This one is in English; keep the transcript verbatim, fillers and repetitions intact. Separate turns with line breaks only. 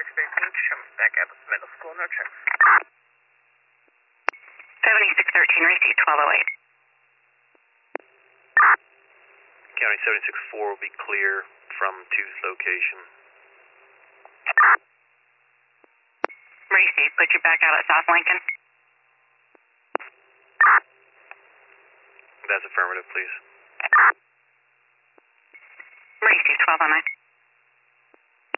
seventy-six thirteen, Chum, back out of the middle school, no checks.
seventy-six thirteen, receive twelve oh eight.
County seventy-six four will be clear from two's location.
Receive, put you back out at South Lincoln.
That's affirmative, please.
Receive twelve oh nine.